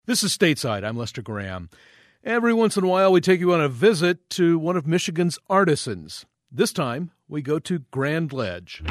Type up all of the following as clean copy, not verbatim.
This is Stateside. I'm Lester Graham. Every once in a while, we take you on a visit to one of Michigan's artisans. This time, we go to Grand Ledge.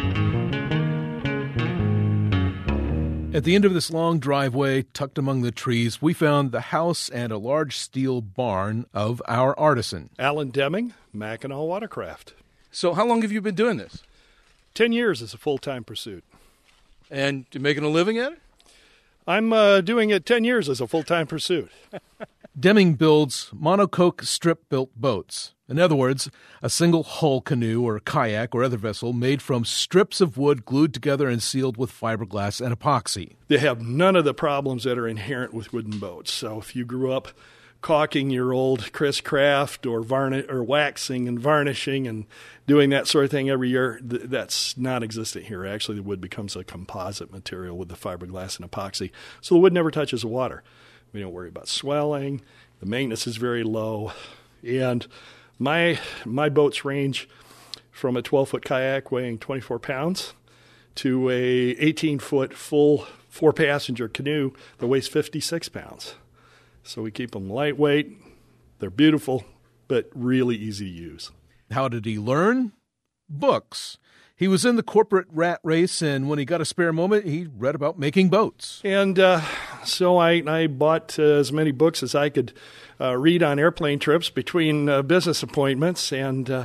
At the end of this long driveway, tucked among the trees, we found the house and a large steel barn of our artisan. Alan Deming, Mackinac Watercraft. So how long have you been doing this? 10 years is a full-time pursuit. And you're making a living at it? I'm doing it 10 years as a full-time pursuit. Deming builds monocoque strip-built boats. In other words, a single hull canoe or kayak or other vessel made from strips of wood glued together and sealed with fiberglass and epoxy. They have none of the problems that are inherent with wooden boats. So if you grew up caulking your old Chris Craft or waxing and varnishing and doing that sort of thing every year, that's non-existent here. Actually, the wood becomes a composite material with the fiberglass and epoxy. So the wood never touches the water. We don't worry about swelling. The maintenance is very low. And my boats range from a 12-foot kayak weighing 24 pounds to a 18-foot full 4-passenger canoe that weighs 56 pounds. So we keep them lightweight. They're beautiful, but really easy to use. How did he learn? Books. He was in the corporate rat race, and when he got a spare moment, he read about making boats. And so I bought as many books as I could read on airplane trips between business appointments, and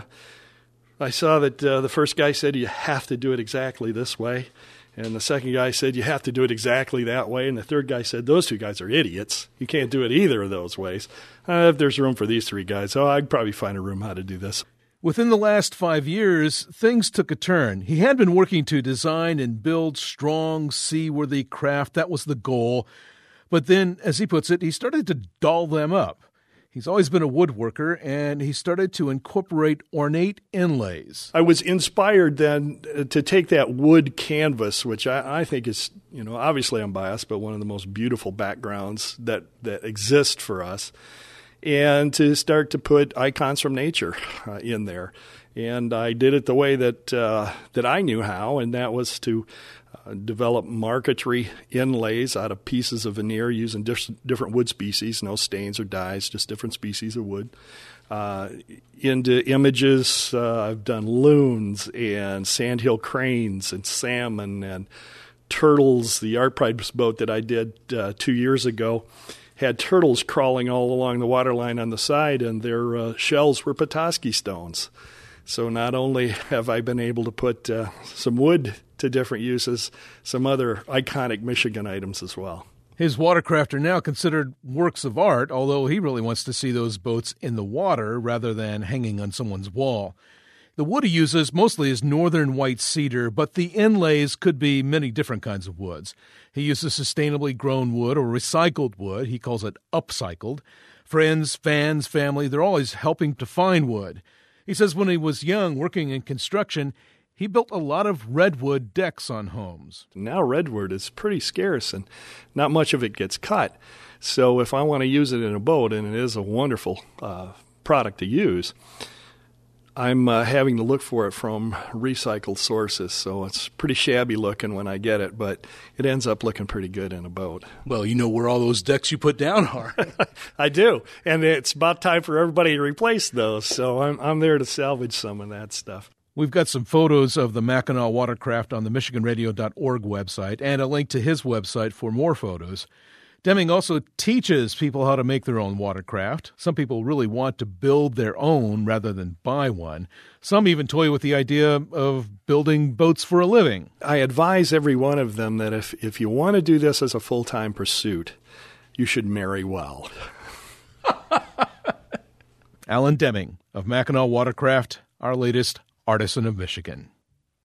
I saw that the first guy said, you have to do it exactly this way. And the second guy said, you have to do it exactly that way. And the third guy said, those two guys are idiots. You can't do it either of those ways. If there's room for these three guys, I'd probably find a room how to do this. Within the last 5 years, things took a turn. He had been working to design and build strong, seaworthy craft. That was the goal. But then, as he puts it, he started to doll them up. He's always been a woodworker, and he started to incorporate ornate inlays. I was inspired then to take that wood canvas, which I think is, obviously I'm biased, but one of the most beautiful backgrounds that exist for us, and to start to put icons from nature in there. And I did it the way that I knew how, and that was to develop marquetry inlays out of pieces of veneer using different wood species, no stains or dyes, just different species of wood. Into images, I've done loons and sandhill cranes and salmon and turtles. The Art Prize boat that I did 2 years ago had turtles crawling all along the waterline on the side, and their shells were Petoskey stones. So not only have I been able to put some wood to different uses, some other iconic Michigan items as well. His watercraft are now considered works of art, although he really wants to see those boats in the water rather than hanging on someone's wall. The wood he uses mostly is northern white cedar, but the inlays could be many different kinds of woods. He uses sustainably grown wood or recycled wood. He calls it upcycled. Friends, fans, family, they're always helping to find wood. He says when he was young, working in construction, he built a lot of redwood decks on homes. Now redwood is pretty scarce, and not much of it gets cut. So if I want to use it in a boat, and it is a wonderful product to use, I'm having to look for it from recycled sources. So it's pretty shabby looking when I get it, but it ends up looking pretty good in a boat. Well, you know where all those decks you put down are. I do, and it's about time for everybody to replace those. So I'm there to salvage some of that stuff. We've got some photos of the Mackinac Watercraft on the MichiganRadio.org website and a link to his website for more photos. Deming also teaches people how to make their own watercraft. Some people really want to build their own rather than buy one. Some even toy with the idea of building boats for a living. I advise every one of them that if you want to do this as a full-time pursuit, you should marry well. Alan Deming of Mackinac Watercraft, our latest Artisan of Michigan.